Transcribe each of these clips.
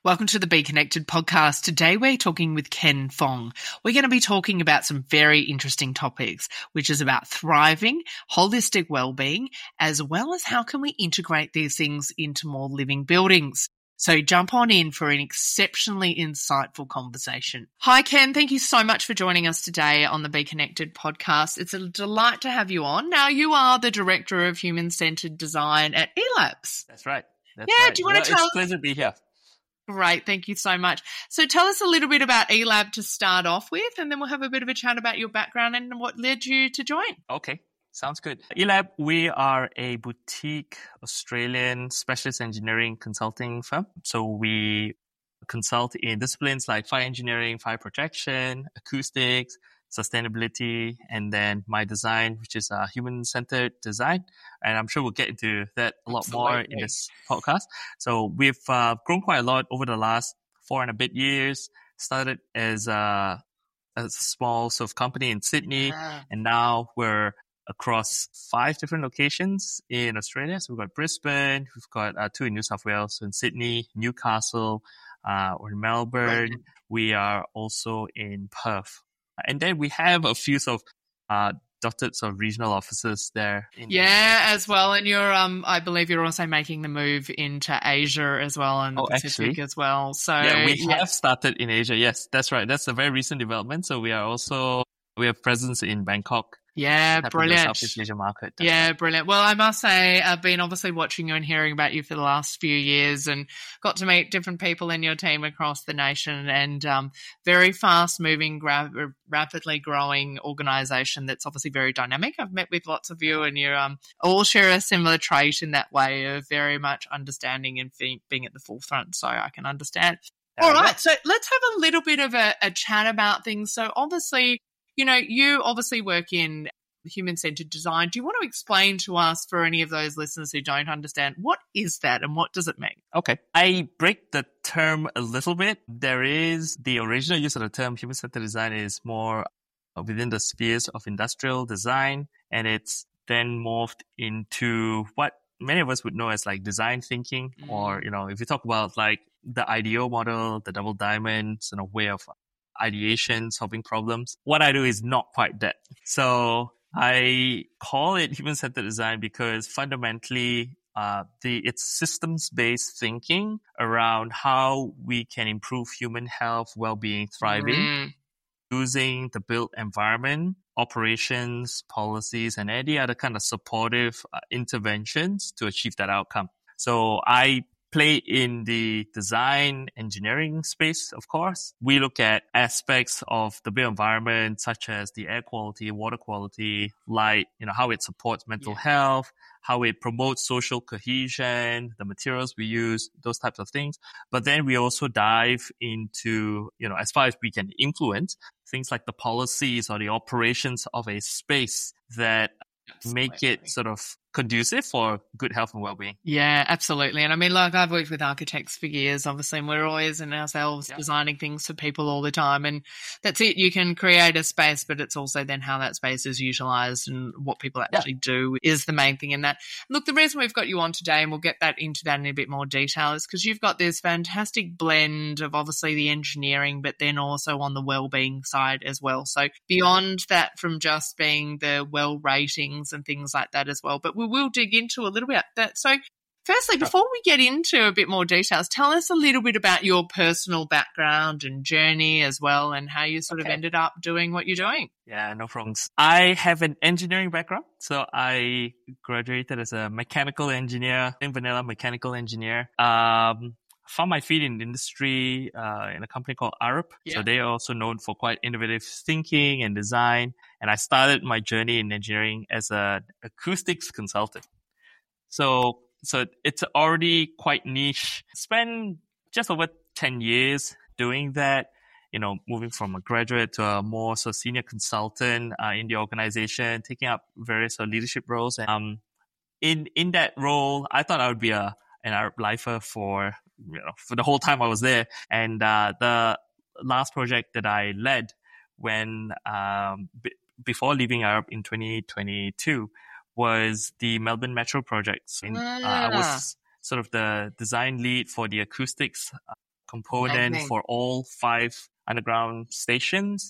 Welcome to the Be Connected podcast. Today we're talking with Ken Fong. We're going to be talking about some very interesting topics, which is about thriving, holistic well-being, as well as how can we integrate these things into more living buildings. So jump on in for an exceptionally insightful conversation. Hi, Ken. Thank you so much for joining us today on the Be Connected podcast. It's a delight to have you on. Now, you are the Director of Human-Centered Design at eLabs. That's right. Do you want to tell us? It's a pleasure to be here. Great. Thank you so much. So tell us a little bit about eLab to start off with, and then we'll have a bit of a chat about your background and what led you to join. Okay. Sounds good. eLab, we are a boutique Australian specialist engineering consulting firm. So we consult in disciplines like fire engineering, fire protection, acoustics, sustainability, and then my design, which is human-centered design. And I'm sure we'll get into that a lot more in this podcast. So we've grown quite a lot over the last 4 and a bit years. Started as a small sort of company in Sydney, and now we're across 5 different locations in Australia. So we've got Brisbane, we've got 2 in New South Wales, so in Sydney, Newcastle, or in Melbourne. Right. We are also in Perth. And then we have a few sort of dotted sort of regional offices there. As well. And you're, I believe you're also making the move into Asia as well and the Pacific as well. So we have started in Asia. Yes, that's right. That's a very recent development. So we have presence in Bangkok. Yeah, brilliant. Southeast Asia market. Brilliant. Well, I must say, I've been obviously watching you and hearing about you for the last few years and got to meet different people in your team across the nation and very fast-moving, rapidly growing organisation that's obviously very dynamic. I've met with lots of you and you all share a similar trait in that way of very much understanding and being at the forefront, so I can understand. All right, so let's have a little bit of a chat about things. So obviously, you obviously work in human-centered design. Do you want to explain to us, for any of those listeners who don't understand, what is that and what does it mean? Okay. I break the term a little bit. There is the original use of the term human-centered design is more within the spheres of industrial design, and it's then morphed into what many of us would know as like design thinking, or, if you talk about like the IDEO model, the double diamonds, way of ideation, solving problems. What I do is not quite that. So I call it human-centered design because fundamentally, it's systems-based thinking around how we can improve human health, well-being, thriving, using the built environment, operations, policies, and any other kind of supportive interventions to achieve that outcome. So I play in the design engineering space, of course. We look at aspects of the built environment, such as the air quality, water quality, light, how it supports mental health, how it promotes social cohesion, the materials we use, those types of things. But then we also dive into, as far as we can influence, things like the policies or the operations of a space that make it sort of conducive for good health and well-being. Yeah, absolutely. And I mean, like, I've worked with architects for years, obviously, and we're always in ourselves designing things for people all the time. And that's it. You can create a space, but it's also then how that space is utilised and what people actually do is the main thing in that. Look, the reason we've got you on today, and we'll get into that in a bit more detail, is because you've got this fantastic blend of obviously the engineering, but then also on the well-being side as well. So beyond that, from just being the well ratings and things like that as well. But we'll dig into a little bit of that. So firstly, before we get into a bit more details, tell us a little bit about your personal background and journey as well and how you sort of ended up doing what you're doing. Yeah, no problems. I have an engineering background. So I graduated as a mechanical engineer, vanilla mechanical engineer. Found my feet in the industry in a company called Arup. So they are also known for quite innovative thinking and design. And I started my journey in engineering as an acoustics consultant. So it's already quite niche. Spent just over 10 years doing that, moving from a graduate to a more sort of senior consultant in the organization, taking up various leadership roles. And in that role, I thought I would be an Arup lifer for the whole time I was there. And the last project that I led when before leaving Arup in 2022 was the Melbourne Metro project. So I was sort of the design lead for the acoustics component Amazing. for all 5 underground stations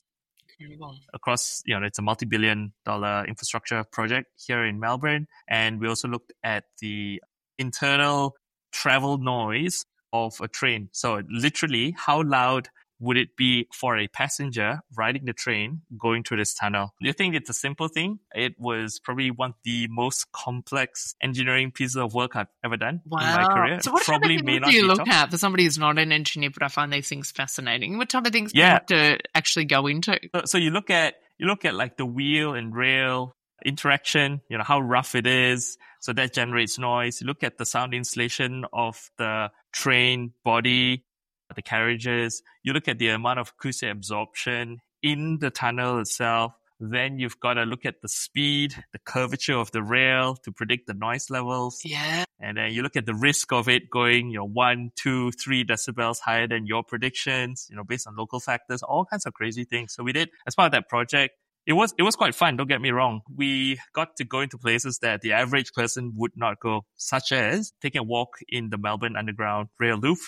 across, it's a multi-billion-dollar infrastructure project here in Melbourne. And we also looked at the internal travel noise of a train. So literally, how loud would it be for a passenger riding the train going through this tunnel? Do you think it's a simple thing? It was probably one of the most complex engineering pieces of work I've ever done in my career. So what probably type of things do you look at? For somebody who's not an engineer, but I find these things fascinating. What type of things do you have to actually go into? So you look at like the wheel and rail interaction, how rough it is. So that generates noise. You look at the sound insulation of the train body, the carriages. You look at the amount of acoustic absorption in the tunnel itself. Then you've got to look at the speed, the curvature of the rail to predict the noise levels. Yeah. And then you look at the risk of it going, 1, 2, 3 decibels higher than your predictions, based on local factors, all kinds of crazy things. So we did, as part of that project, it was quite fun. Don't get me wrong. We got to go into places that the average person would not go, such as taking a walk in the Melbourne Underground rail loop.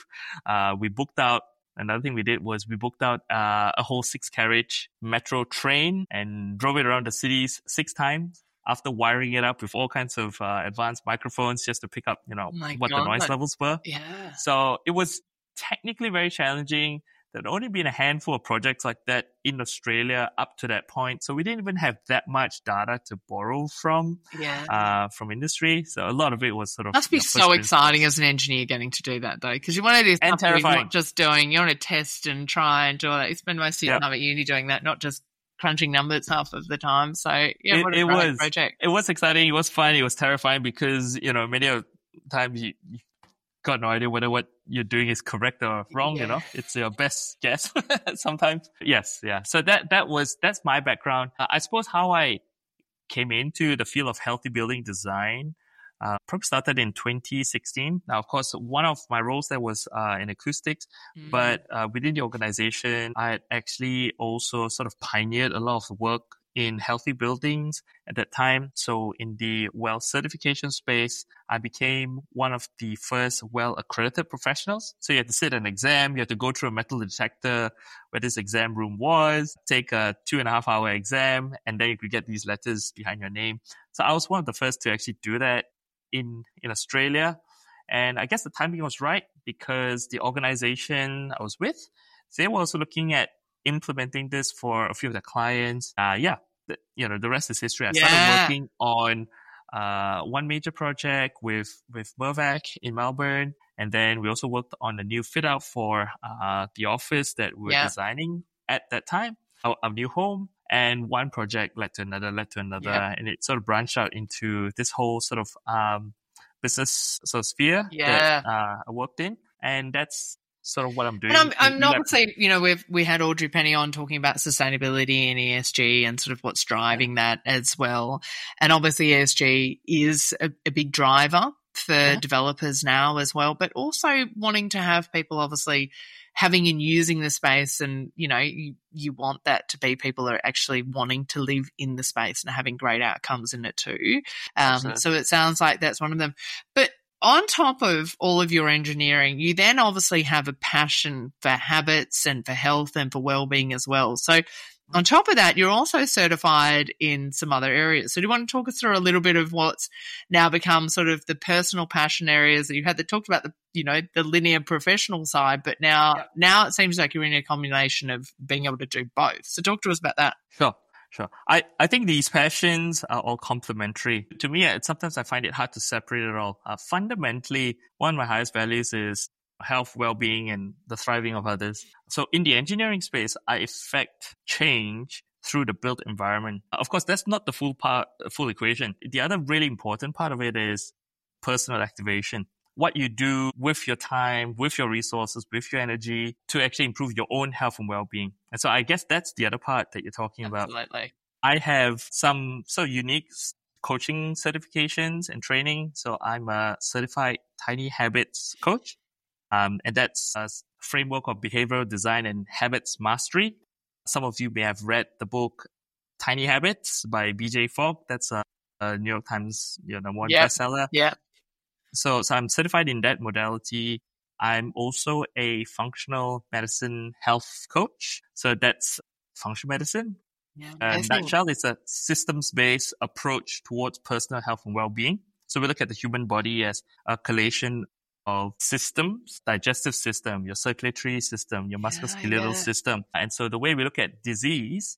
Another thing we did was we booked out a whole 6-carriage metro train and drove it around the cities 6 times after wiring it up with all kinds of advanced microphones just to pick up, what the noise levels were. Yeah. So it was technically very challenging. There'd only been a handful of projects like that in Australia up to that point. So we didn't even have that much data to borrow from industry. So a lot of it was sort of... Must be so exciting as an engineer getting to do that though. Because you want to do stuff that you're not just doing. You want to test and try and do all that. You spend most of your time at uni doing that, not just crunching numbers half of the time. So yeah, what a great project. It was exciting. It was fun. It was terrifying because, many of the times you got no idea whether what you're doing is correct or wrong, It's your best guess sometimes. Yes, yeah. So that's my background. I suppose how I came into the field of healthy building design probably started in 2016. Now, of course, one of my roles there was in acoustics, but within the organization, I had actually also sort of pioneered a lot of work in healthy buildings at that time. So in the WELL certification space, I became one of the first WELL accredited professionals. So you had to sit an exam, you had to go through a metal detector where this exam room was, take a 2.5-hour exam, and then you could get these letters behind your name. So I was one of the first to actually do that in Australia. And I guess the timing was right because the organization I was with, they were also looking at implementing this for a few of their clients. The rest is history. I started working on one major project with Mirvac in Melbourne. And then we also worked on a new fit out for the office that we were designing at that time, our new home. And one project led to another. And it sort of branched out into this whole sort of business sort of sphere that I worked in. And that's sort of what I'm doing. And I'm obviously, we had Audrey Penny on talking about sustainability and ESG and sort of what's driving that as well. And obviously ESG is a big driver for developers now as well, but also wanting to have people obviously having and using the space, and you want that to be people that are actually wanting to live in the space and having great outcomes in it too. So it sounds like that's one of them. But on top of all of your engineering, you then obviously have a passion for habits and for health and for well-being as well. So on top of that, you're also certified in some other areas. So do you want to talk us through a little bit of what's now become sort of the personal passion areas that you had that talked about the linear professional side, but now it seems like you're in a combination of being able to do both. So talk to us about that. Sure. I think these passions are all complementary. To me, sometimes I find it hard to separate it all. Fundamentally, one of my highest values is health, well-being, and the thriving of others. So in the engineering space, I effect change through the built environment. Of course, that's not the full equation. The other really important part of it is personal activation. What you do with your time, with your resources, with your energy to actually improve your own health and well-being. And so I guess that's the other part that you're talking about. Absolutely. I have some so unique coaching certifications and training. So I'm a certified Tiny Habits coach. And that's a framework of behavioral design and habits mastery. Some of you may have read the book Tiny Habits by BJ Fogg. That's a New York Times, #1 bestseller. Yeah. So I'm certified in that modality. I'm also a functional medicine health coach. So that's functional medicine. Yeah, In a amazing. nutshell, it's a systems-based approach towards personal health and well-being. So we look at the human body as a collation of systems, digestive system, your circulatory system, your musculoskeletal system. And so the way we look at disease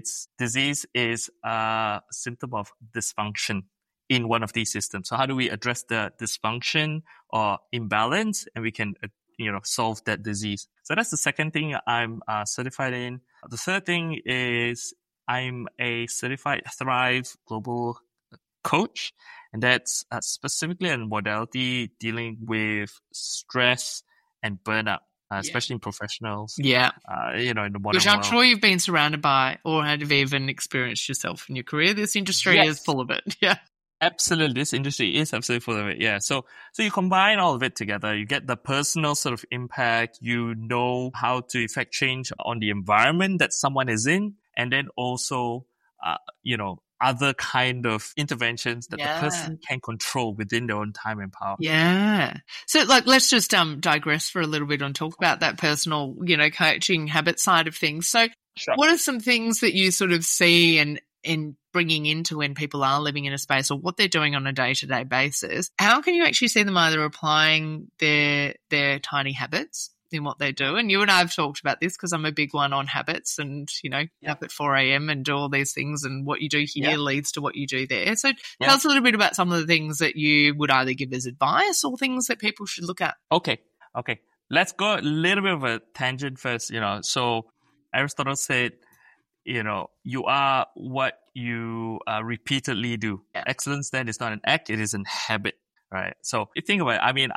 is a symptom of dysfunction in one of these systems. So how do we address the dysfunction or imbalance, and we can solve that disease? So that's the second thing I'm certified in. The third thing is I'm a certified Thrive Global coach, and that's specifically a modality dealing with stress and burnout, especially in professionals. Yeah. In the modern Which I'm world. sure you've been surrounded by or have even experienced yourself in your career. This industry is full of it. Yeah. Absolutely. This industry is absolutely full of it. Yeah. So you combine all of it together. You get the personal sort of impact. You know how to effect change on the environment that someone is in. And then also, other kind of interventions that the person can control within their own time and power. Yeah. So let's just digress for a little bit and talk about that personal, coaching habit side of things. So what are some things that you sort of see and bringing into when people are living in a space or what they're doing on a day-to-day basis? How can you actually see them either applying their tiny habits in what they do? And you and I have talked about this because I'm a big one on habits and, up at 4 a.m. and do all these things, and what you do here leads to what you do there. So tell us a little bit about some of the things that you would either give as advice or things that people should look at. Okay. Let's go a little bit of a tangent first. So Aristotle said, you are what you repeatedly do. Yeah. Excellence then is not an act, it is a habit, right? So you think about it. I mean,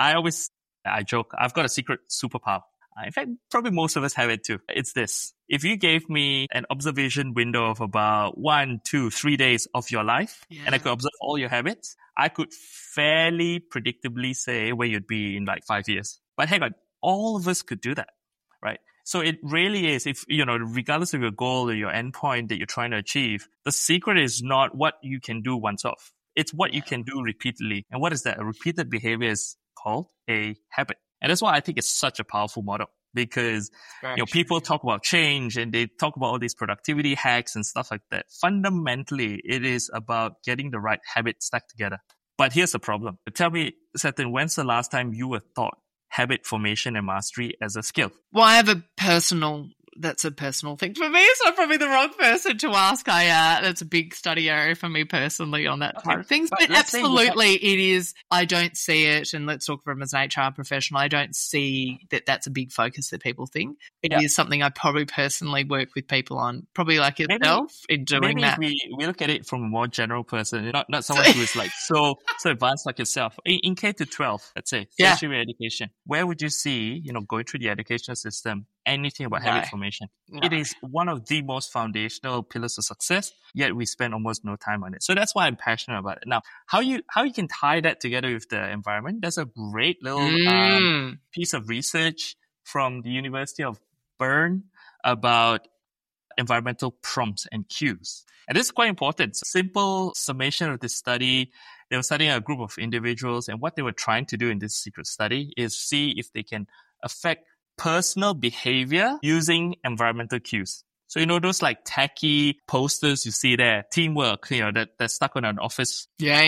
I joke, I've got a secret superpower. In fact, probably most of us have it too. It's this. If you gave me an observation window of about 1, 2, 3 days of your life, and I could observe all your habits, I could fairly predictably say where you'd be in like 5 years. But hang on, all of us could do that, right? So it really is, if, regardless of your goal or your endpoint that you're trying to achieve, the secret is not what you can do once off. It's what you can do repeatedly. And what is that? A repeated behavior is called a habit. And that's why I think it's such a powerful model, because people talk about change and they talk about all these productivity hacks and stuff like that. Fundamentally, it is about getting the right habits stacked together. But here's the problem. Tell me, Satin, when's the last time you were taught habit formation and mastery as a skill? Well, I have that's a personal thing for me, so I'm probably the wrong person to ask. That's a big study area for me personally on that part of things. But absolutely, it is. I don't see it, and let's talk from as an HR professional, I don't see that that's a big focus that people think. It is something I probably personally work with people on, probably like yourself, in doing that. We look at it from a more general person, not someone who is like so advanced like yourself. In K to 12, let's say, tertiary education, where would you see, going through the educational system, anything about habit formation? No. It is one of the most foundational pillars of success, yet we spend almost no time on it. So that's why I'm passionate about it. Now, how you can tie that together with the environment, there's a great little piece of research from the University of Bern about environmental prompts and cues. And this is quite important. Simple summation of this study. They were studying a group of individuals, and what they were trying to do in this secret study is see if they can affect personal behavior using environmental cues. So, those like tacky posters you see there, teamwork, that's stuck on an office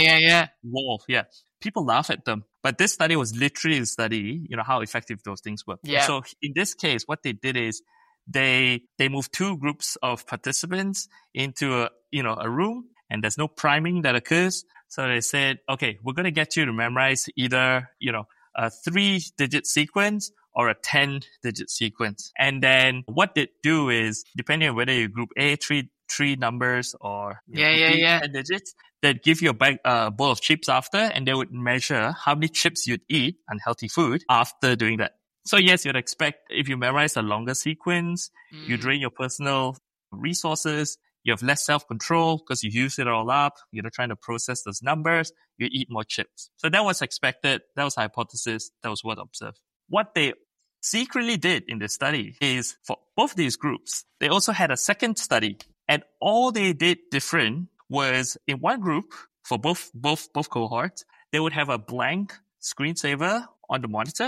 wall. Yeah. People laugh at them. But this study was literally to study, how effective those things were. Yeah. So in this case, what they did is they moved 2 groups of participants into a room, and there's no priming that occurs. So they said, okay, we're going to get you to memorize either, a 3-digit sequence or a 10-digit sequence. And then what they do is, depending on whether you group A, three numbers, or 10 digits, they'd give you a bowl of chips after, and they would measure how many chips you'd eat, unhealthy food, after doing that. So yes, you'd expect if you memorize a longer sequence, you drain your personal resources, you have less self-control because you use it all up, you're trying to process those numbers, you eat more chips. So that was expected, that was hypothesis, that was what observed. What they secretly did in the study is, for both these groups, they also had a second study, and all they did different was, in one group, for both cohorts, they would have a blank screensaver on the monitor,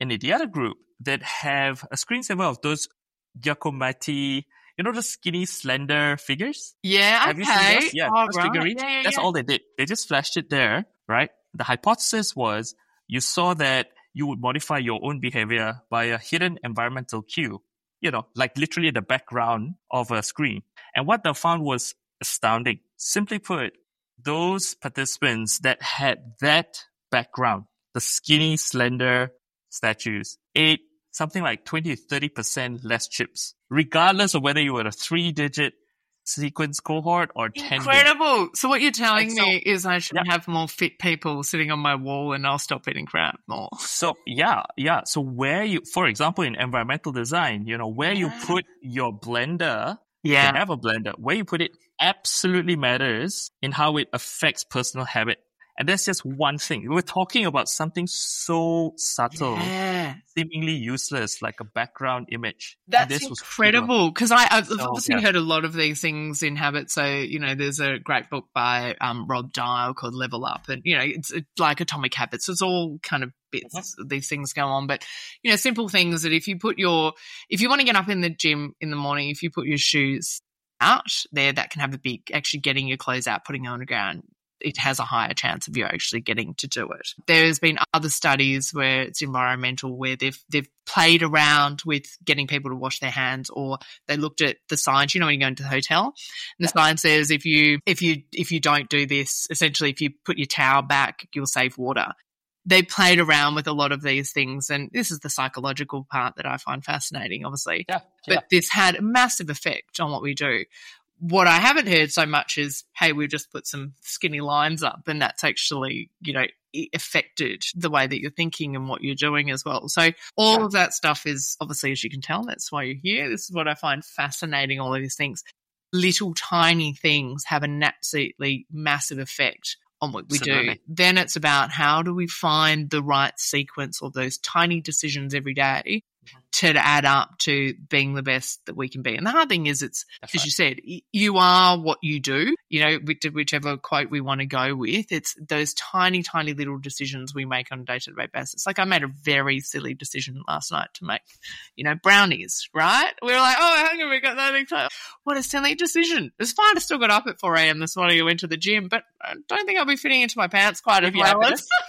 And in the other group that have a screensaver of those Giacometti, the skinny, slender figures? Yeah, Have you seen okay. those? Yeah, Oh, those right. figurines. Yeah, That's yeah. all they did. They just flashed it there, right? The hypothesis was you saw that you would modify your own behavior by a hidden environmental cue, like literally the background of a screen. And what they found was astounding. Simply put, those participants that had that background, the skinny, slender statues, ate something like 20 to 30% less chips, regardless of whether you were a 3-digit sequence cohort or 10. Incredible. So what you're telling me is I should have more fit people sitting on my wall and I'll stop eating crap more. So yeah. So where for example, in environmental design, where you put your blender, you can have a blender, where you put it absolutely matters in how it affects personal habit. And that's just one thing. We're talking about something so subtle, seemingly useless, like a background image. That's incredible, because I've obviously heard a lot of these things in habit. So, there's a great book by Rob Dial called Level Up, and, it's like Atomic Habits. It's all kind of bits, these things go on. But, simple things that if you want to get up in the gym in the morning, if you put your shoes out there, that can have a big, actually getting your clothes out, putting it on the ground, it has a higher chance of you actually getting to do it. There's been other studies where it's environmental, where they've played around with getting people to wash their hands, or they looked at the signs. When you go into the hotel, and the sign says if you don't do this, essentially if you put your towel back, you'll save water. They played around with a lot of these things, and this is the psychological part that I find fascinating, obviously. But this had a massive effect on what we do. What I haven't heard so much is, hey, we've just put some skinny lines up, and that's actually, affected the way that you're thinking and what you're doing as well. So all of that stuff is, obviously, as you can tell, that's why you're here. This is what I find fascinating, all of these things. Little tiny things have an absolutely massive effect on what we do. Then it's about how do we find the right sequence of those tiny decisions every day to add up to being the best that we can be. And the hard thing is, it's, as you said, you are what you do, whichever quote we want to go with. It's those tiny, tiny little decisions we make on a day-to-day basis. Like I made a very silly decision last night to make, brownies, right? We were like, oh, we're hungry, we got nothing to. What a silly decision. It's fine. I still got up at 4 a.m. this morning. I went to the gym, but I don't think I'll be fitting into my pants quite as well.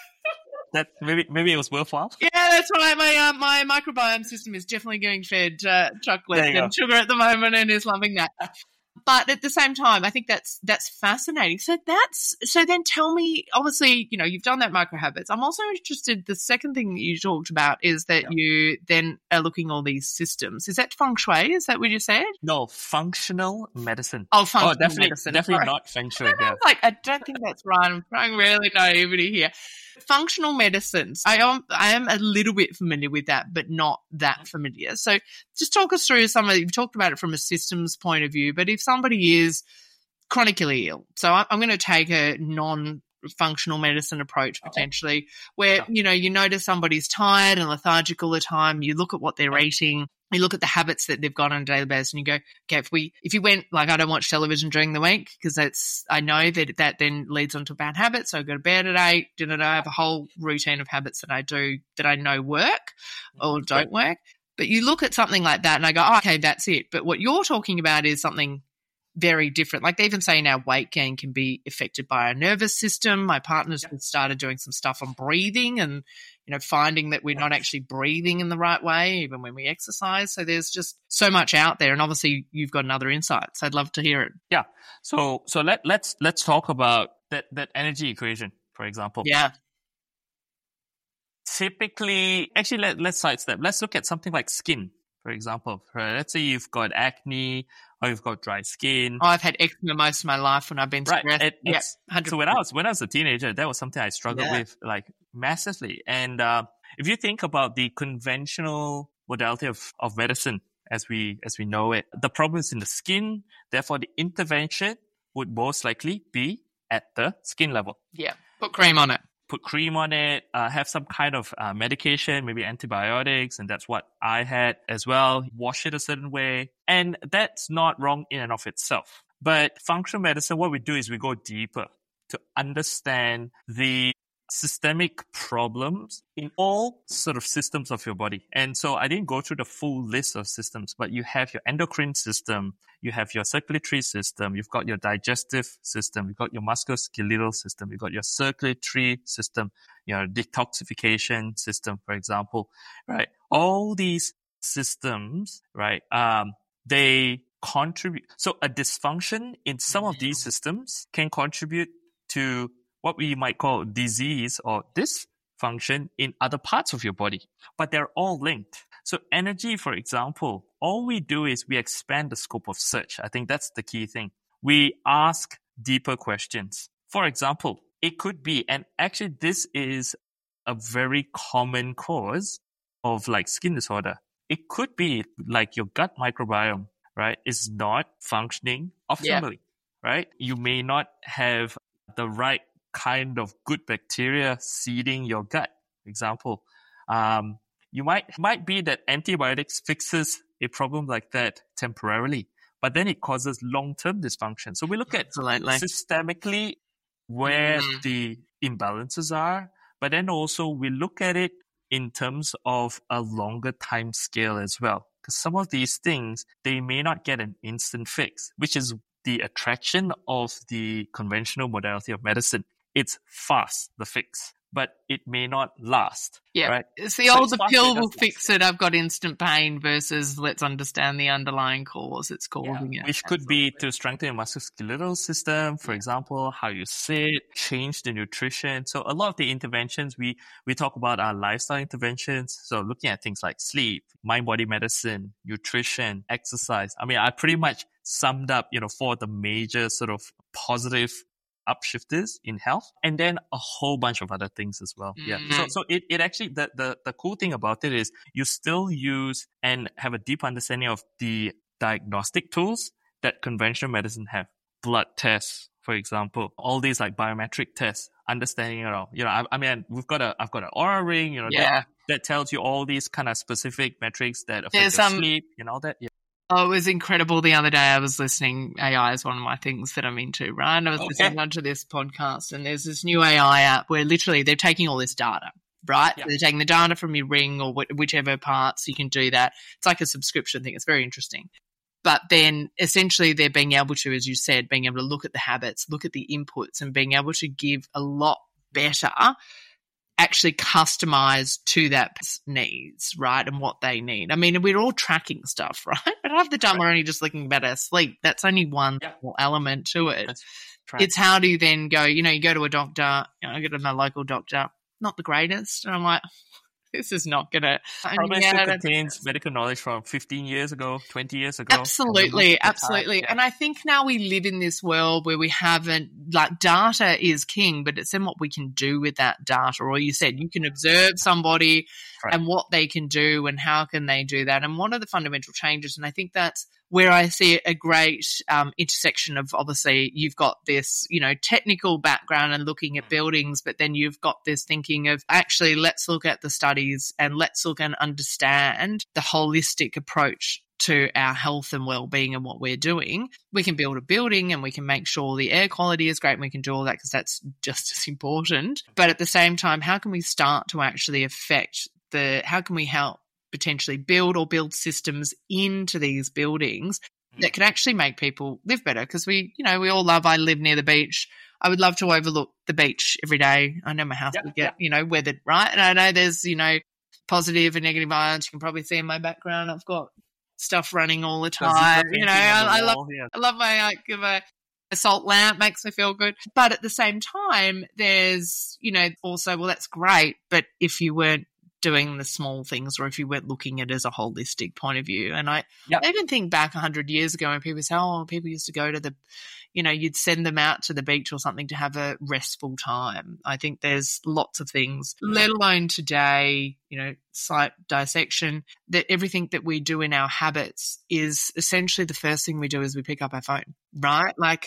That maybe it was worthwhile. Yeah, that's right. My microbiome system is definitely getting fed chocolate and sugar at the moment, and is loving that. But at the same time, I think that's fascinating. So then tell me, obviously, you've done that micro habits. I'm also interested, the second thing that you talked about is that you then are looking at all these systems. Is that feng shui? Is that what you said? No, functional medicine. Oh, functional medicine. Definitely not feng shui. I don't think that's right. I'm trying really naivety here. Functional medicines. I am a little bit familiar with that, but not that familiar. So just talk us through you've talked about it from a systems point of view, but if somebody is chronically ill, so I'm going to take a non-functional medicine approach potentially, where, you notice somebody's tired and lethargic all the time, you look at what they're eating, you look at the habits that they've got on a daily basis, and you go, okay, if you went, like, I don't watch television during the week because I know that then leads on to bad habits. So I go to bed at 8, I have a whole routine of habits that I do that I know work or don't work. But you look at something like that and I go, oh, okay, that's it. But what you're talking about is something very different. Like they even say now weight gain can be affected by our nervous system. My partner's started doing some stuff on breathing and, finding that we're not actually breathing in the right way, even when we exercise. So there's just so much out there. And obviously you've got another insight. So I'd love to hear it. Yeah. So let's talk about that energy equation, for example. Yeah. Typically, actually, let's sidestep. Let's look at something like skin, for example. Let's say you've got acne or you've got dry skin. Oh, I've had eczema most of my life when I've been stressed. Right. So when I was a teenager, that was something I struggled with, like, massively. And if you think about the conventional modality of medicine as we know it, the problem is in the skin. Therefore, the intervention would most likely be at the skin level. Yeah. Put cream on it. Have some kind of medication, maybe antibiotics, and that's what I had as well. Wash it a certain way. And that's not wrong in and of itself. But functional medicine, what we do is we go deeper to understand the systemic problems in all sort of systems of your body. And so I didn't go through the full list of systems, but you have your endocrine system, you have your circulatory system, you've got your digestive system, you've got your musculoskeletal system, you've got your circulatory system, your detoxification system, for example, right? All these systems, right? They contribute. So a dysfunction in some of these systems can contribute to what we might call disease or dysfunction in other parts of your body, but they're all linked. So energy, for example, all we do is we expand the scope of search. I think that's the key thing. We ask deeper questions. For example, it could be, and actually this is a very common cause of like skin disorder. It could be like your gut microbiome, right, is not functioning optimally, right? You may not have the right kind of good bacteria seeding your gut, for example. You might be that antibiotics fixes a problem like that temporarily, but then it causes long-term dysfunction. So we look at systemically where the imbalances are, but then also we look at it in terms of a longer time scale as well. Because some of these things, they may not get an instant fix, which is the attraction of the conventional modality of medicine. It's fast, the fix, but it may not last. Yeah. Right? It's the old, the pill will fix it. I've got instant pain versus let's understand the underlying cause it's causing it. Which could be to strengthen your musculoskeletal system, for example, how you sit, change the nutrition. So a lot of the interventions we talk about are lifestyle interventions. So looking at things like sleep, mind-body medicine, nutrition, exercise. I mean, I pretty much summed up, for the major sort of positive upshifters in health, and then a whole bunch of other things as well. Yeah. So it actually, the cool thing about it is you still use and have a deep understanding of the diagnostic tools that conventional medicine have. Blood tests, for example, all these like biometric tests, understanding it all. I mean, I've got an Oura ring, that tells you all these kind of specific metrics that affect your sleep and all that. Yeah. Oh, it was incredible. The other day I was listening. AI is one of my things that I'm into, right? And I was listening to this podcast, and there's this new AI app where literally they're taking all this data, right? Yeah. They're taking the data from your ring or whichever parts you can do that. It's like a subscription thing. It's very interesting. But then essentially they're being able to, as you said, being able to look at the habits, look at the inputs, and being able to give a lot better actually customized to that needs, right, and what they need. I mean, we're all tracking stuff, right? But half the time we're only just looking about our sleep. That's only one element to it. It's how do you then go, you go to a doctor, I go to my local doctor, not the greatest, and I'm like, this is not going to... Probably still contains medical knowledge from 15 years ago, 20 years ago. Absolutely. Yeah. And I think now we live in this world where we haven't... Like, data is king, but it's then what we can do with that data. Or you said you can observe somebody and what they can do and how can they do that. And what are the fundamental changes? And I think that's where I see a great intersection of, obviously, you've got this, technical background and looking at buildings, but then you've got this thinking of actually let's look at the studies and let's look and understand the holistic approach to our health and well-being and what we're doing. We can build a building and we can make sure the air quality is great and we can do all that because that's just as important. But at the same time, how can we start to actually affect how can we help potentially build systems into these buildings that can actually make people live better? Because we all I live near the beach. I would love to overlook the beach every day. I know my house will get, weathered, right? And I know there's, positive and negative ions. You can probably see in my background, I've got stuff running all the time. I love my salt lamp, makes me feel good. But at the same time, there's, also, well, that's great. But if you weren't doing the small things or if you weren't looking at it as a holistic point of view. And I even think back 100 years ago when people say, people used to go to the, you'd send them out to the beach or something to have a restful time. I think there's lots of things, let alone today, site dissection, that everything that we do in our habits is essentially the first thing we do is we pick up our phone, right? Like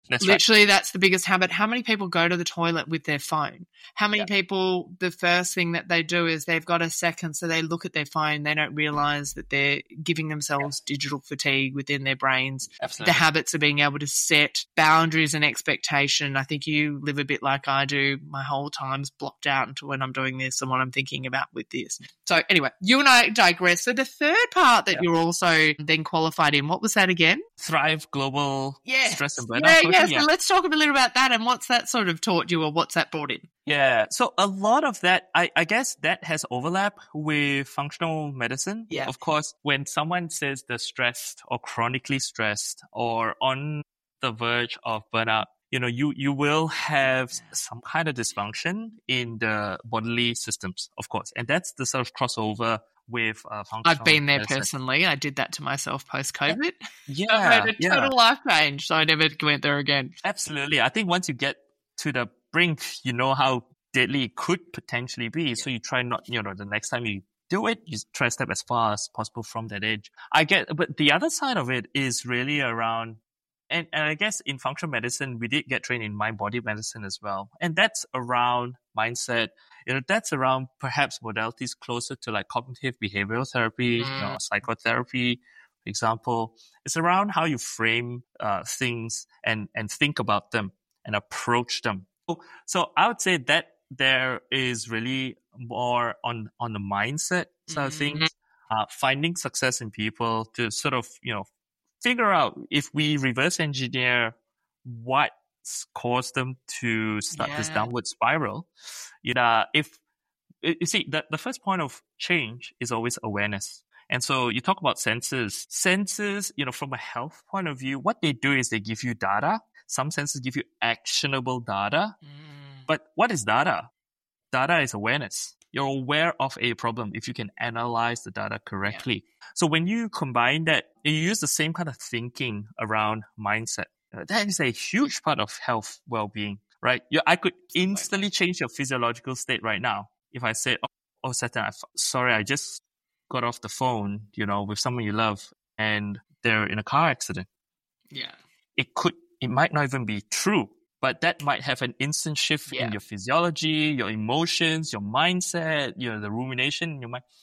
That's right. Literally, that's the biggest habit. How many people go to the toilet with their phone? How many people, the first thing that they do is they've got a second, so they look at their phone. They don't realize that they're giving themselves digital fatigue within their brains. Absolutely. The habits of being able to set boundaries and expectation. I think you live a bit like I do. My whole time's blocked out into when I'm doing this and what I'm thinking about with this. So anyway, you and I digress. So the third part that you're also then qualified in, what was that again? Thrive Global Stress and Burnout. So let's talk a little about that and what's that sort of taught you or what's that brought in? Yeah, so a lot of that, I guess that has overlap with functional medicine. Yeah. Of course, when someone says they're stressed or chronically stressed or on the verge of burnout, you will have some kind of dysfunction in the bodily systems, of course. And that's the sort of crossover with functional I've been there medicine. personally. I did that to myself post-COVID. Yeah. I made a total life change, so I never went there again. Absolutely. I think once you get to the brink, you know how deadly it could potentially be. So you try not, the next time you do it, you try to step as far as possible from that edge. But the other side of it is really around, and I guess in functional medicine, we did get trained in mind-body medicine as well. And that's around mindset. That's around perhaps modalities closer to like cognitive behavioral therapy, psychotherapy, for example. It's around how you frame things and think about them and approach them. So I would say that there is really more on the mindset side of things, finding success in people to sort of, figure out if we reverse engineer what's caused them to start this downward spiral. If you see that the first point of change is always awareness. And so you talk about senses. Senses, from a health point of view, what they do is they give you data. Some senses give you actionable data. But what is data? Data is awareness. You're aware of a problem if you can analyze the data correctly. So when you combine that, you use the same kind of thinking around mindset. That is a huge part of health well-being, right? I could instantly change your physiological state right now. If I said, oh, Satan, sorry, I just got off the phone, with someone you love and they're in a car accident. Yeah. It might not even be true, but that might have an instant shift in your physiology, your emotions, your mindset, the rumination in your mind,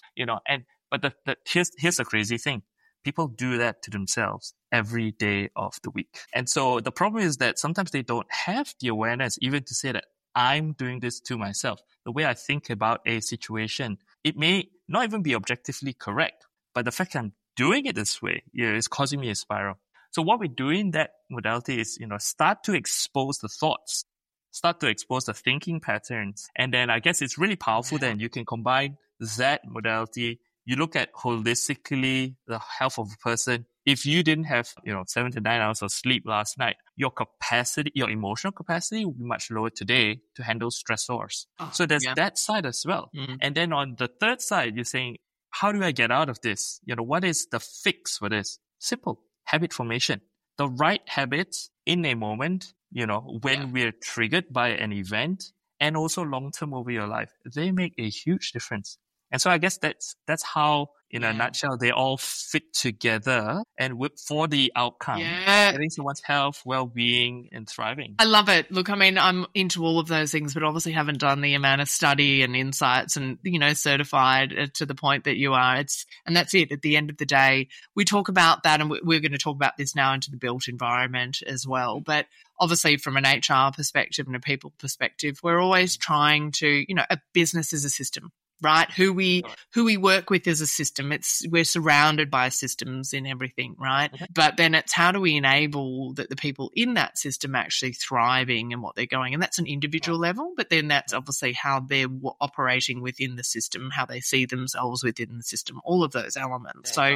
but here's the crazy thing. People do that to themselves every day of the week. And so the problem is that sometimes they don't have the awareness even to say that I'm doing this to myself. The way I think about a situation, it may not even be objectively correct, but the fact that I'm doing it this way is causing me a spiral. So what we do in that modality is, start to expose the thoughts, start to expose the thinking patterns. And then I guess it's really powerful then you can combine that modality. You look at holistically the health of a person. If you didn't have, 7 to 9 hours of sleep last night, your capacity, your emotional capacity will be much lower today to handle stressors. So there's that side as well. And then on the third side, you're saying, how do I get out of this? What is the fix for this? Simple. Habit formation. The right habits in a moment, when we're triggered by an event and also long-term over your life, they make a huge difference. And so I guess that's how, in a nutshell, they all fit together and for the outcome. Getting someone's health, well-being, and thriving. I love it. Look, I mean, I'm into all of those things, but obviously haven't done the amount of study and insights and, certified to the point that you are. And that's it. At the end of the day, we talk about that, and we're going to talk about this now into the built environment as well. But obviously from an HR perspective and a people perspective, we're always trying to, a business is a system. Right? Who we work with is a system. We're surrounded by systems in everything, right? But then it's how do we enable that the people in that system actually thriving and what they're going. And that's an individual level, but then that's obviously how they're operating within the system, how they see themselves within the system, all of those elements. So,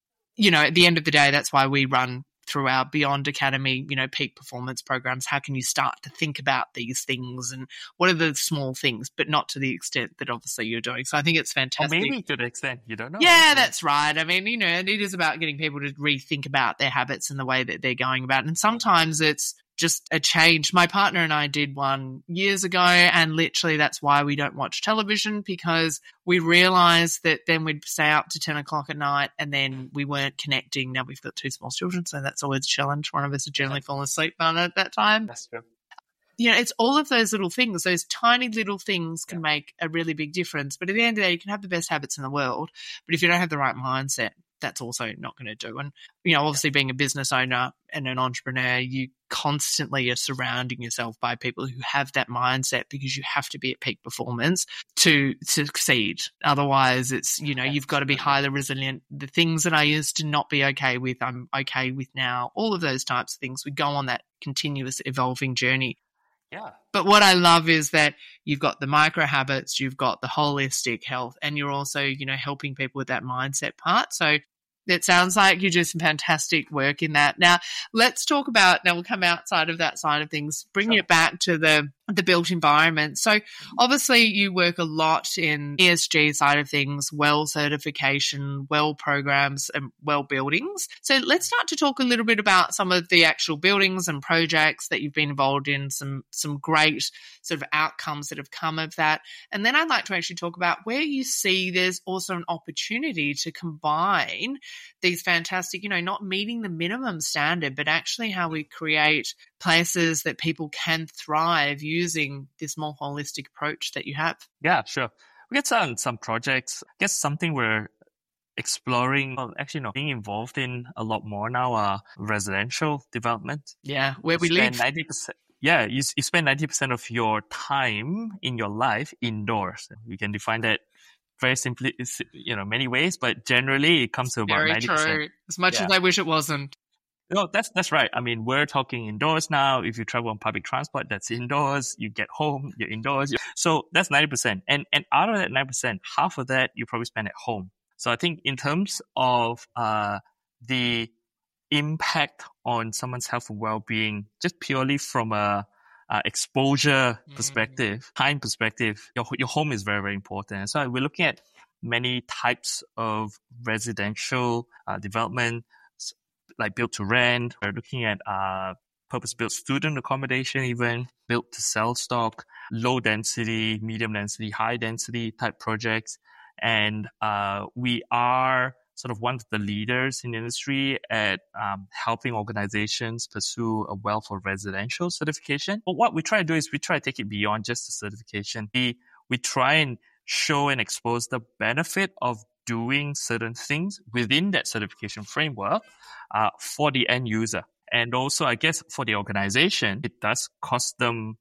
at the end of the day, that's why we run through our Beyond Academy, peak performance programs. How can you start to think about these things and what are the small things, but not to the extent that obviously you're doing. So I think it's fantastic. Or maybe to the extent you don't know. Yeah, that's right. I mean, it is about getting people to rethink about their habits and the way that they're going about it. And sometimes it's just a change. My partner and I did one years ago, and literally that's why we don't watch television, because we realized that then we'd stay up to 10 o'clock at night and then we weren't connecting. Now we've got 2 small children, so that's always a challenge. One of us would generally fall asleep by that time. That's true. It's all of those little things. Those tiny little things can make a really big difference. But at the end of the day, you can have the best habits in the world, but if you don't have the right mindset, that's also not going to do. And, obviously being a business owner and an entrepreneur, you constantly are surrounding yourself by people who have that mindset, because you have to be at peak performance to succeed. Otherwise, it's, you've got to be highly resilient. The things that I used to not be okay with, I'm okay with now. All of those types of things. We go on that continuous evolving journey. Yeah. But what I love is that you've got the micro habits, you've got the holistic health, and you're also, helping people with that mindset part. So it sounds like you do some fantastic work in that. Now, let's talk about, now we'll come outside of that side of things, bring it back to the built environment. So obviously you work a lot in ESG side of things, WELL certification, WELL programs, and WELL buildings. So let's start to talk a little bit about some of the actual buildings and projects that you've been involved in, some great sort of outcomes that have come of that. And then I'd like to actually talk about where you see there's also an opportunity to combine these fantastic, not meeting the minimum standard, but actually how we create places that people can thrive using this more holistic approach that you have. Yeah, sure. We get some projects. I guess something we're exploring, being involved in a lot more now are residential development. Yeah, where we live. 90%. Yeah, you spend 90% of your time in your life indoors. You can define that very simply, many ways, but generally it comes to about 90%. Very true. As much as I wish it wasn't. No, that's right. I mean, we're talking indoors now. If you travel on public transport, that's indoors. You get home, you're indoors. So that's 90%. And out of that 90%, half of that you probably spend at home. So I think in terms of the impact on someone's health and well-being, just purely from a exposure perspective, time perspective, your home is very, very important. And so we're looking at many types of residential development, like built to rent. We're looking at purpose-built student accommodation, even built to sell stock, low density, medium density, high density type projects. And we are sort of one of the leaders in the industry at helping organizations pursue a WELL for residential certification. But what we try to do is we try to take it beyond just the certification. We try and show and expose the benefit of doing certain things within that certification framework for the end user. And also, I guess, for the organization, it does cost them,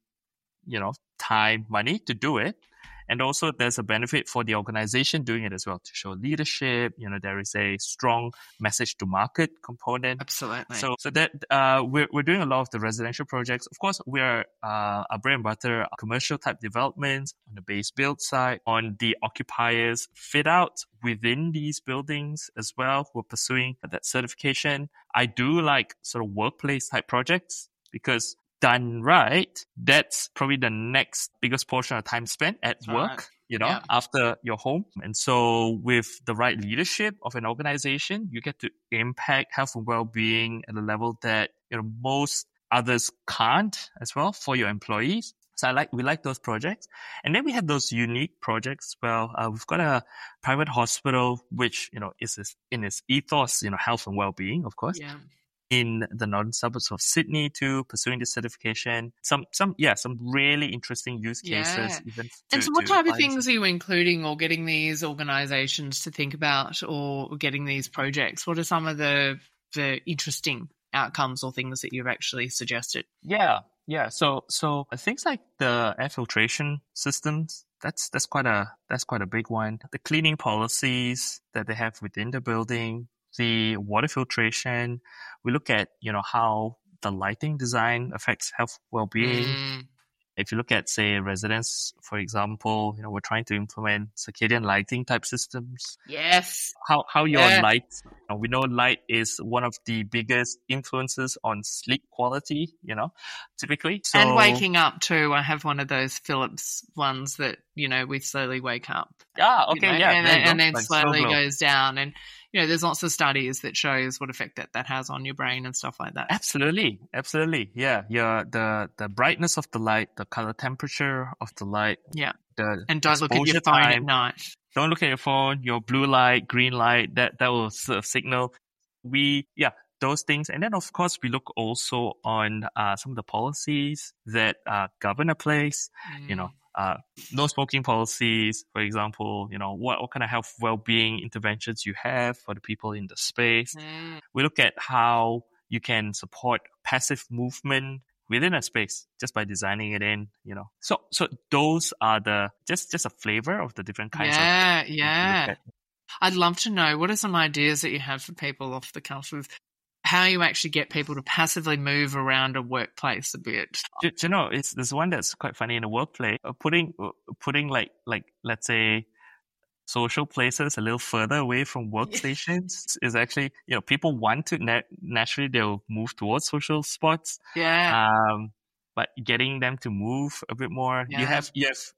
time, money to do it. And also there's a benefit for the organization doing it as well, to show leadership. There is a strong message to market component. Absolutely. So that we're doing a lot of the residential projects. Of course, we are our bread and butter commercial type developments on the base build side, on the occupiers fit out within these buildings as well. We're pursuing that certification. I do like sort of workplace type projects, because done right, that's probably the next biggest portion of time spent at work, after your home. And so with the right leadership of an organization, you get to impact health and well-being at a level that, most others can't as well for your employees. So we like those projects. And then we have those unique projects. Well, we've got a private hospital, which, is in its ethos, health and well-being, of course. Yeah. In the northern suburbs of Sydney too, pursuing the certification. Some really interesting use cases. Yeah. And so what type of things are you including or getting these organizations to think about, or getting these projects? What are some of the interesting outcomes or things that you've actually suggested? Yeah. So things like the air filtration systems, that's quite a big one. The cleaning policies that they have within the building, the water filtration. We look at, how the lighting design affects health well-being. If you look at, say, residents, for example, we're trying to implement circadian lighting type systems. Yes. How your light, we know light is one of the biggest influences on sleep quality, typically. So, and waking up too. I have one of those Philips ones that, we slowly wake up. Okay, yeah. And then slowly goes down. And, there's lots of studies that shows what effect that has on your brain and stuff like that. Absolutely. Yeah. The brightness of the light, the color temperature of the light. Yeah. And don't look at your phone at night. Don't look at your phone, your blue light, green light, that will sort of signal. Those things. And then, of course, we look also on some of the policies that govern a place, no smoking policies, for example, what kind of health well-being interventions you have for the people in the space. We look at how you can support passive movement within a space just by designing it in, So those are just a flavor of the different kinds of. Yeah. I'd love to know, what are some ideas that you have for people off the cuff of how you actually get people to passively move around a workplace a bit? There's one that's quite funny in a workplace. Putting like let's say social places a little further away from workstations is actually, people want to naturally they'll move towards social spots. Yeah. But getting them to move a bit more, you have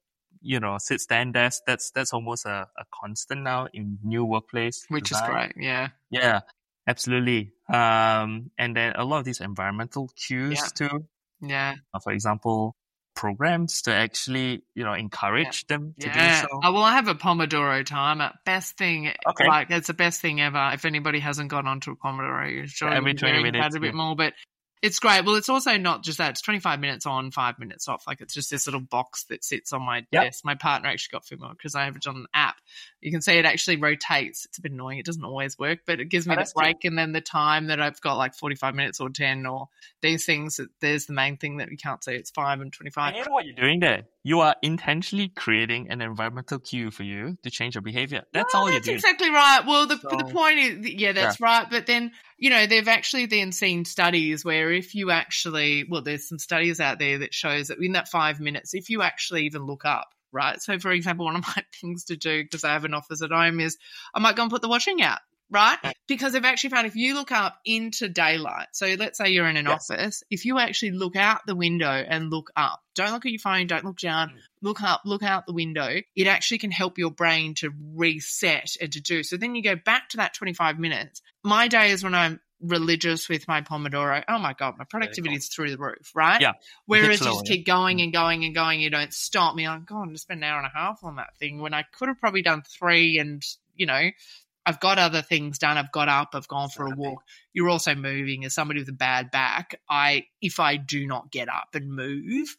sit stand desk. That's almost a constant now in new workplace, which design. Is great. Yeah, absolutely. And then a lot of these environmental cues too. Yeah. For example, programs to actually, encourage them to do so. Oh, well, I have a Pomodoro timer. Best thing. Okay. It's the best thing ever. If anybody hasn't gone onto a Pomodoro, you're sure every 20 minutes. A bit more, but it's great. Well, it's also not just that. It's 25 minutes on, 5 minutes off. Like, it's just this little box that sits on my desk. My partner actually got familiar because I have it on the app. You can see it actually rotates. It's a bit annoying. It doesn't always work, but it gives me the break and then the time that I've got, like 45 minutes or 10 or these things. There's the main thing that you can't see. It's 5 and 25. And you know what you're doing there? You are intentionally creating an environmental cue for you to change your behavior. That's all you're doing. That's exactly right. Well, the point is, that's right. But then, they've actually then seen studies where if you actually, there's some studies out there that shows that in that 5 minutes, if you actually even look up, right? So, for example, one of my things to do, because I have an office at home, is I might go and put the washing out, right? Because they've actually found if you look up into daylight, so let's say you're in an office, if you actually look out the window and look up, don't look at your phone, don't look down, look up, look out the window, it actually can help your brain to reset and to do. So then you go back to that 25 minutes. My day is when I'm religious with my Pomodoro. Oh my God, my productivity is through the roof, right? Yeah. Whereas you just keep going and going and going, you don't stop me. I'm going to spend an hour and a half on that thing when I could have probably done 3 and, I've got other things done. I've got up. I've gone for a walk. You're also moving. As somebody with a bad back, if I do not get up and move,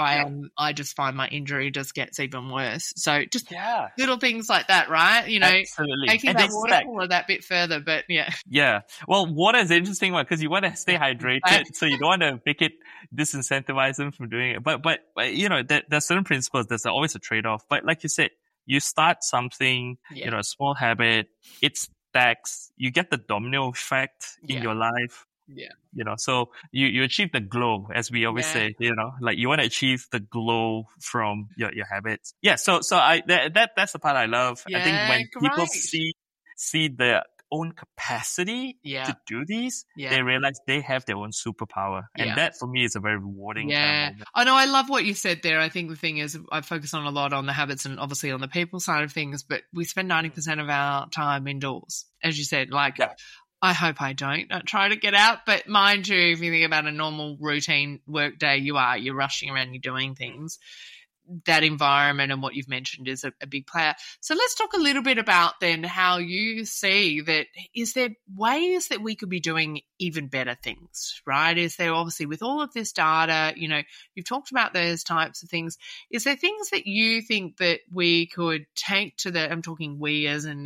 I just find my injury just gets even worse. So just little things like that, right? Absolutely. Making that water cooler that bit further, but yeah. Yeah. Well, water is an interesting one because you want to stay hydrated, so you don't want to make it disincentivize them from doing it. But there's certain principles. There's always a trade-off. But like you said, you start something, a small habit, it stacks, you get the domino effect in your life. Yeah. So you achieve the glow, as we always say, like you want to achieve the glow from your habits. Yeah. So that's the part I love. I think when people see their own capacity to do these, they realize they have their own superpower. And that for me is a very rewarding moment. I know. I love what you said there. I think the thing is I focus on a lot on the habits and obviously on the people side of things, but we spend 90% of our time indoors, as you said, I hope I don't try to get out, but mind you, if you think about a normal routine work day, you're rushing around, you're doing things. That environment and what you've mentioned is a big player. So let's talk a little bit about then how you see that. Is there ways that we could be doing even better things, right? Is there obviously with all of this data, you've talked about those types of things. Is there things that you think that we could take to I'm talking we as a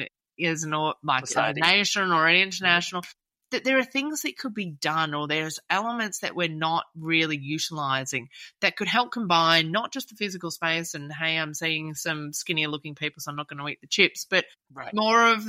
nation or an international, that there are things that could be done or there's elements that we're not really utilizing that could help combine not just the physical space and, hey, I'm seeing some skinnier looking people, so I'm not going to eat the chips, but more of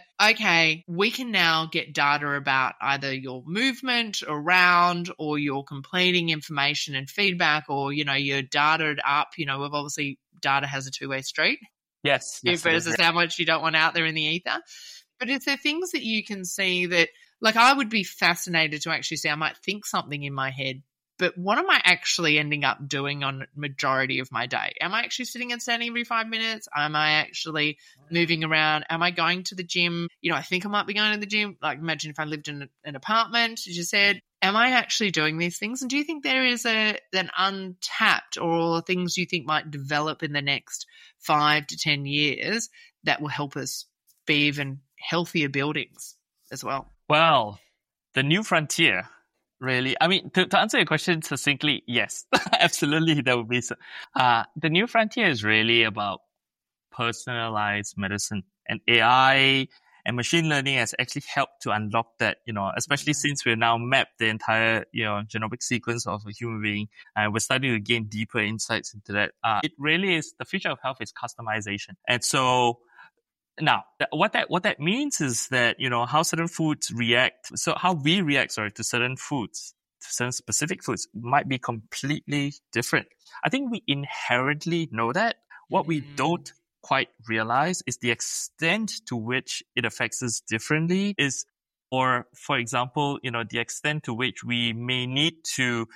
we can now get data about either your movement around or you're completing information and feedback or, you're dataed up. Obviously data has a two-way street. Yes. Versus how much you don't want out there in the ether. But is there things that you can see that, like I would be fascinated to actually see, I might think something in my head but what am I actually ending up doing on majority of my day? Am I actually sitting and standing every 5 minutes? Am I actually moving around? Am I going to the gym? I think I might be going to the gym. Like, imagine if I lived in an apartment, as you said. Am I actually doing these things? And do you think there is an untapped or things you think might develop in the next 5 to 10 years that will help us be even healthier buildings as well? Well, the new frontier, really. I mean, to answer your question succinctly, yes, absolutely, there will be. The new frontier is really about personalized medicine, and AI and machine learning has actually helped to unlock that, especially since we've now mapped the entire, genomic sequence of a human being, and we're starting to gain deeper insights into that. It really is, the future of health is customization. And so now, what that means is that, how certain foods react, so how we react, to certain foods, to certain specific foods might be completely different. I think we inherently know that. What we don't quite realize is the extent to which it affects us differently or for example, the extent to which we may need to,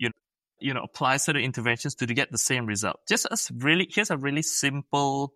apply certain interventions to get the same result. Here's a really simple,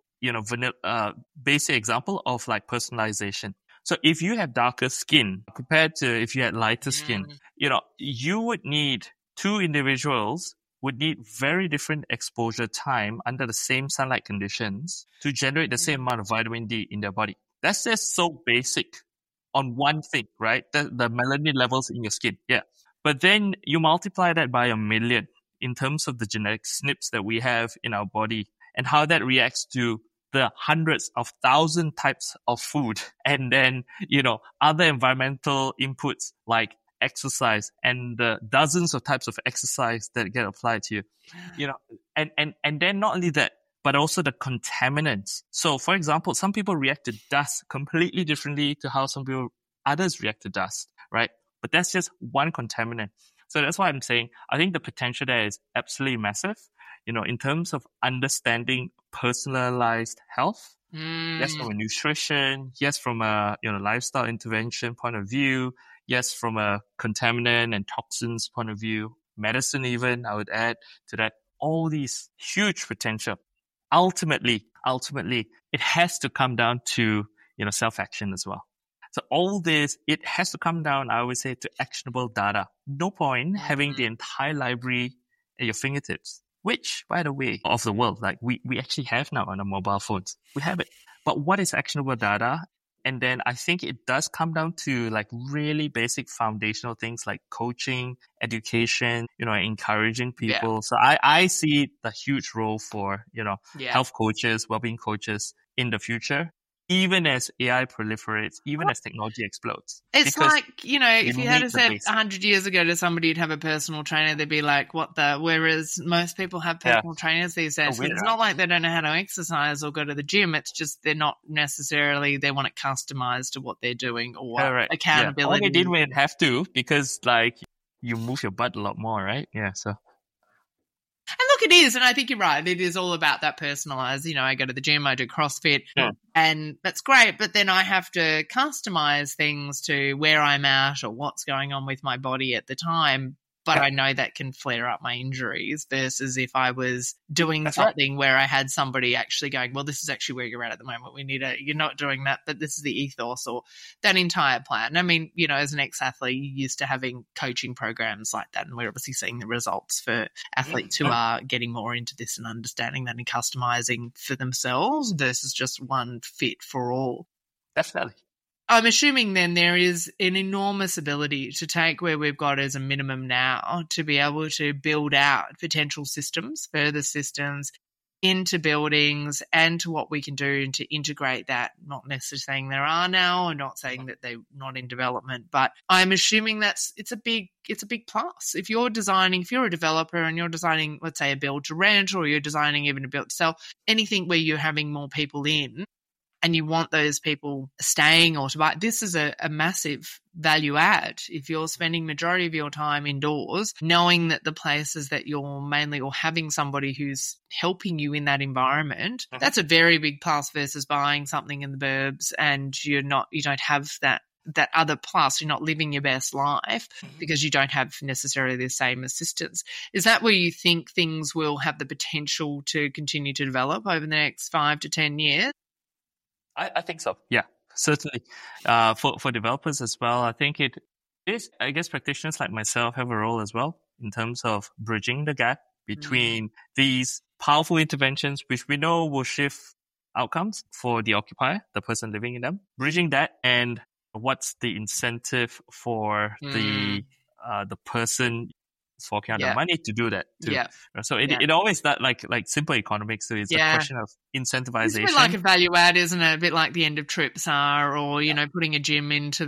basic example of like personalization. So if you have darker skin compared to if you had lighter skin, you would need two individuals would need very different exposure time under the same sunlight conditions to generate the same amount of vitamin D in their body. That's just so basic on one thing, right? The melanin levels in your skin. Yeah. But then you multiply that by 1 million in terms of the genetic SNPs that we have in our body and how that reacts to the hundreds of thousand types of food and then, other environmental inputs like exercise and the dozens of types of exercise that get applied to you, and then not only that, but also the contaminants. So for example, some people react to dust completely differently to how others react to dust, right? But that's just one contaminant. So that's why I'm saying, I think the potential there is absolutely massive, in terms of understanding personalized health. Yes, from a nutrition, yes, from a, lifestyle intervention point of view, yes, from a contaminant and toxins point of view, medicine even, I would add to that, all these huge potential. Ultimately, it has to come down to, self-action as well. So all this, it has to come down, I would say, to actionable data. No point having the entire library at your fingertips, which, by the way, of the world, like we actually have now on our mobile phones. We have it. But what is actionable data? And then I think it does come down to like really basic foundational things like coaching, education, encouraging people. Yeah. So I see the huge role for, health coaches, well-being coaches in the future, even as AI proliferates, even as technology explodes. It's like, if you had said 100 years ago to somebody who'd have a personal trainer, they'd be like, whereas most people have personal trainers these days. It's not like they don't know how to exercise or go to the gym. It's just they're not necessarily, they want it customized to what they're doing or accountability. Yeah. All they didn't have to because like you move your butt a lot more, right? Yeah, so. And look, it is, and I think you're right. It is all about that personalized. I go to the gym, I do CrossFit, and that's great. But then I have to customize things to where I'm at or what's going on with my body at the time. But I know that can flare up my injuries versus if I was doing something where I had somebody actually going, well, this is actually where you're at the moment. You're not doing that, but this is the ethos or that entire plan. I mean, as an ex-athlete, you're used to having coaching programs like that. And we're obviously seeing the results for athletes who are getting more into this and understanding that and customizing for themselves versus just one fit for all. Definitely. I'm assuming then there is an enormous ability to take where we've got as a minimum now to be able to build out potential systems, further systems into buildings and to what we can do to integrate that. Not necessarily saying there are now and not saying that they're not in development, but I'm assuming it's a big plus. If you're a developer and you're designing, let's say, a build to rent or you're designing even a build to sell, anything where you're having more people in, and you want those people staying or to buy, this is a massive value add. If you're spending majority of your time indoors, knowing that the places that you're mainly or having somebody who's helping you in that environment, that's a very big plus versus buying something in the burbs and you don't have that that other plus. You're not living your best life because you don't have necessarily the same assistance. Is that where you think things will have the potential to continue to develop over the next 5 to 10 years? I think so. Yeah, certainly. For developers as well, I think it is, I guess practitioners like myself have a role as well in terms of bridging the gap between these powerful interventions, which we know will shift outcomes for the occupier, the person living in them, bridging that, and what's the incentive for the person forking out the money to do that too. Yeah. So it always that like simple economics. So it's a question of incentivization. It's a bit like a value add, isn't it? A bit like the end of trips are, or you know, putting a gym into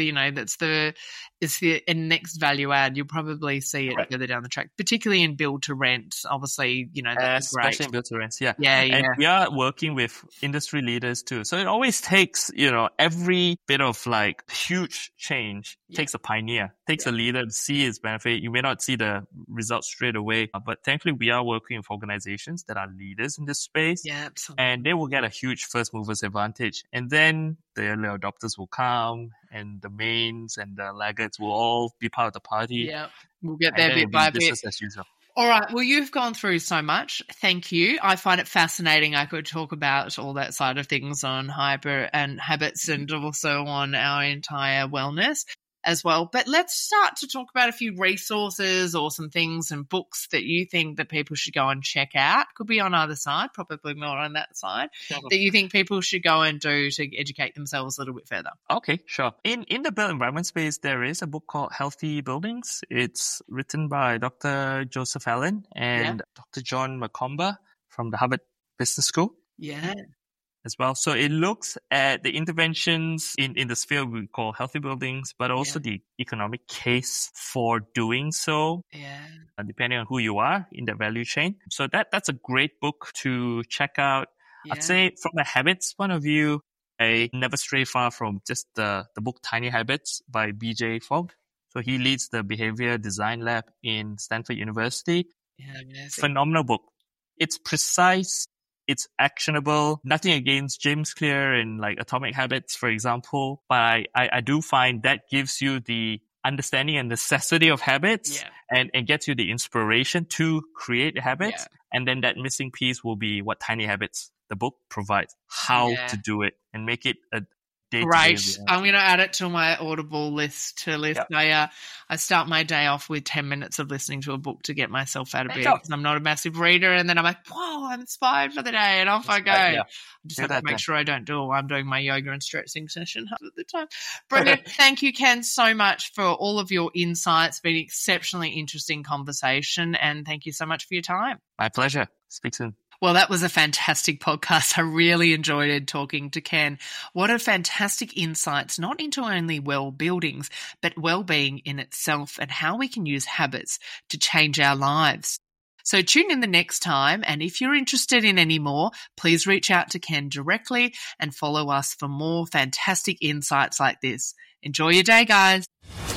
it's the next value add. You'll probably see it further down the track, particularly in build to rent. Obviously, you know, that's especially great. in build to rent. Yeah. And we are working with industry leaders too. So it always takes, you know, every bit of like huge change takes a pioneer, takes a leader to see its benefit. You may not see the results straight away, but thankfully we are working with organizations that are leaders in this space. Yeah, absolutely. And they will get a huge first movers advantage. And then the early adopters will come, and the mains and the laggards will all be part of the party. Yeah, we'll get there bit by bit. Business as usual. All right. Well, you've gone through so much. Thank you. I find it fascinating. I could talk about all that side of things on hyper and habits and also on our entire wellness as well. But let's start to talk about a few resources or some things and books that you think that people should go and check out. Could be on either side, probably more on that side, that you think people should go and do to educate themselves a little bit further. Okay, sure. In the built environment space, there is a book called Healthy Buildings. It's written by Dr. Joseph Allen and Dr. John McComber from the Harvard Business School. Yeah. As well. So it looks at the interventions in the sphere we call healthy buildings, but also the economic case for doing so, depending on who you are in the value chain. So that's a great book to check out. I'd say from a habits point of view, I never stray far from just the book Tiny Habits by BJ Fogg. So he leads the behavior design lab in Stanford University. Yeah, amazing. Phenomenal book. It's precise. It's actionable. Nothing against James Clear and like Atomic Habits, for example. But I do find that gives you the understanding and necessity of habits and gets you the inspiration to create habits. Yeah. And then that missing piece will be what Tiny Habits, the book, provides. How to do it and make it a Great. I'm going to add it to my Audible list to list. Yep. I start my day off with 10 minutes of listening to a book to get myself out of bed because I'm not a massive reader. And then I'm like, whoa, I'm inspired for the day. And off I go. I just have to make sure I don't do it while I'm doing my yoga and stretching session half of the time. Brilliant. Thank you, Ken, so much for all of your insights. It's been an exceptionally interesting conversation. And thank you so much for your time. My pleasure. Speak soon. Well, that was a fantastic podcast. I really enjoyed it talking to Ken. What a fantastic insights, not into only well buildings, but well-being in itself and how we can use habits to change our lives. So tune in the next time. And if you're interested in any more, please reach out to Ken directly and follow us for more fantastic insights like this. Enjoy your day, guys.